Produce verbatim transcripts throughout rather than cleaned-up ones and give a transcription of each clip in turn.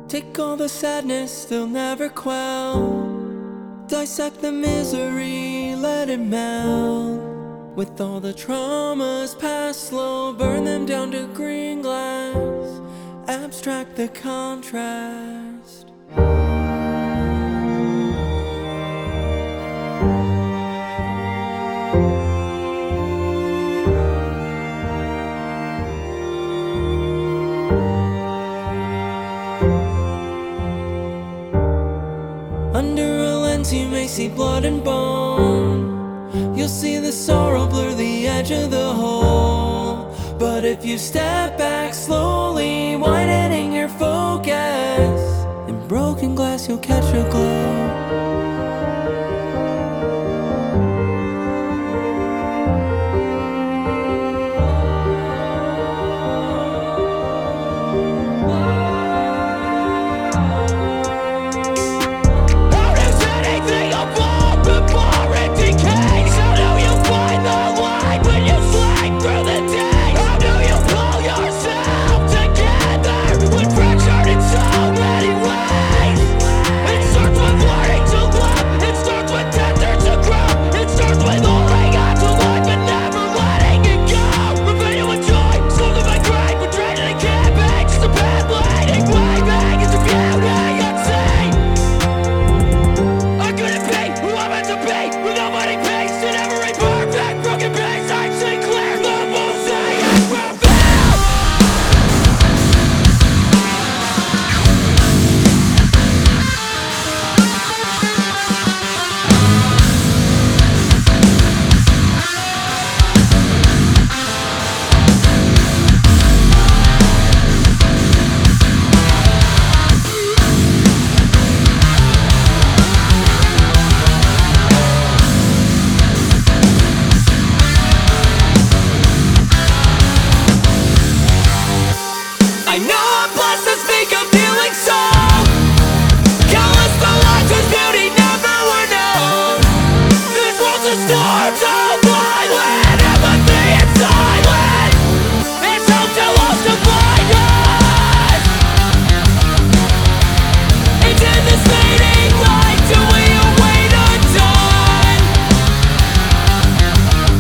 Take all the sadness they'll never quell, dissect the misery, let it melt. With all the traumas past slow, burn them down to green glass, abstract the contrast. Under a lens you may see blood and bone, you'll see the sorrow blur the edge of the hole. But if you step back slowly, widening your focus, in broken glass you'll catch a glow. I know I'm blessed to speak of healing soul. Countless the lives whose beauty never were known. This world's a storm so violent, empathy is silent. It's hope to lost to blind us. It's in this fading light till we await a dawn.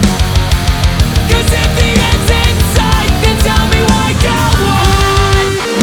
Cause if the end's in sight, then tell me why go on.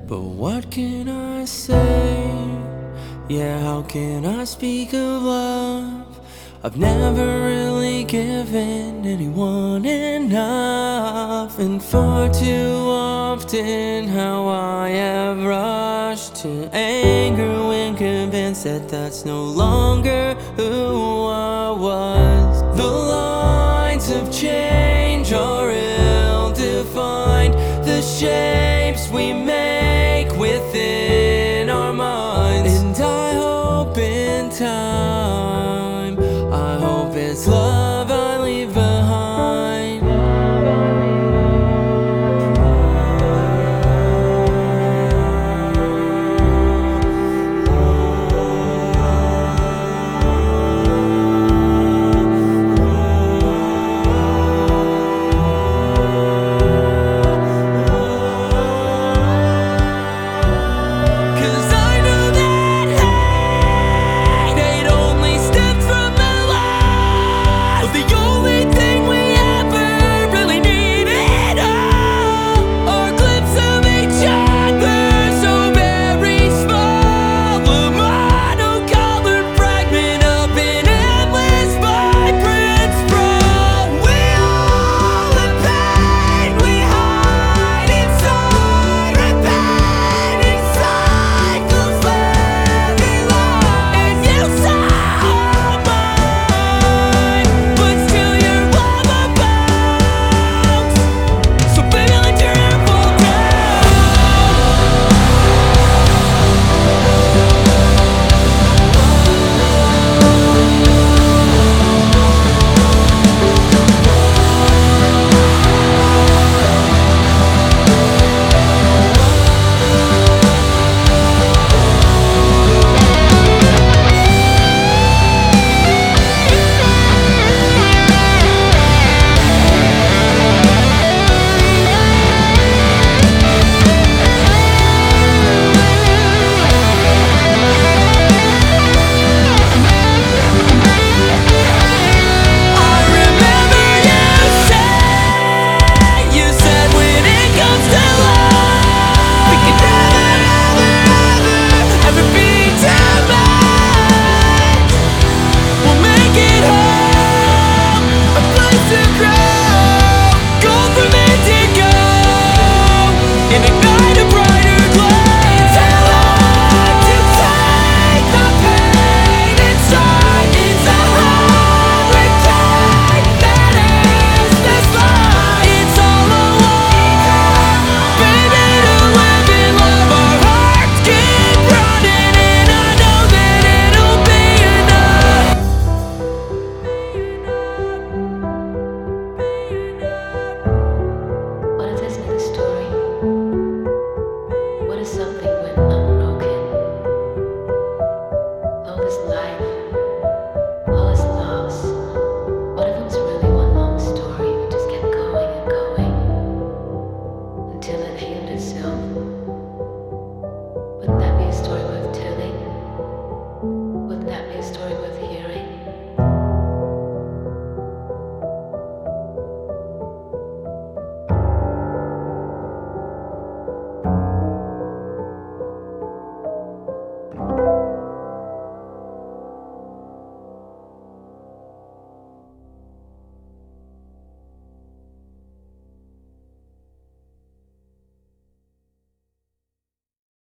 But what can I say? Yeah, how can I speak of love? I've never really given anyone enough, and far too often how I have rushed to anger when convinced that that's no longer who I was. The lines of change are ill-defined, the shapes we make within our minds, and I hope in time, I hope it's love I leave behind. Cause I know that hate, hate only stems from the lies of the only thing we ever really needed. Oh, our glimpse of each other, so very small, a monocolored fragment of an endless vibrant sprawl. We all in pain, we hide inside, repeating cycles where we lie. And you saw mine, but still your love abounds. So baby, let your hair fall down. I remember you said, you said when it comes to love, we can never, ever, ever, ever be too much. We'll make it home, a place to grow, gold from indigo, and ignite a brighter glow. Tell us to take the pain inside, it's a hurricane that is this life. It's all alone, baby, to live in love. Our hearts keep running, and I know that it'll be enough. What if there's another story? What if something went unbroken? All this life, all this loss. What if it was really one long story that just kept going and going until it healed itself?